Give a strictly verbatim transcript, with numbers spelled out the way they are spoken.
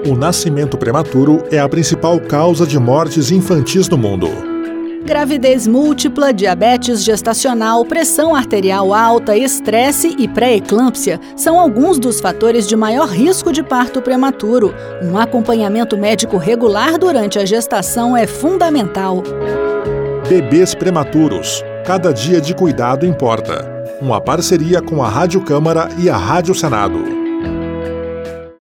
O nascimento prematuro é a principal causa de mortes infantis no mundo. Gravidez múltipla, diabetes gestacional, pressão arterial alta, estresse e pré-eclâmpsia são alguns dos fatores de maior risco de parto prematuro. Um acompanhamento médico regular durante a gestação é fundamental. Bebês prematuros. Cada dia de cuidado importa. Uma parceria com a Rádio Câmara e a Rádio Senado.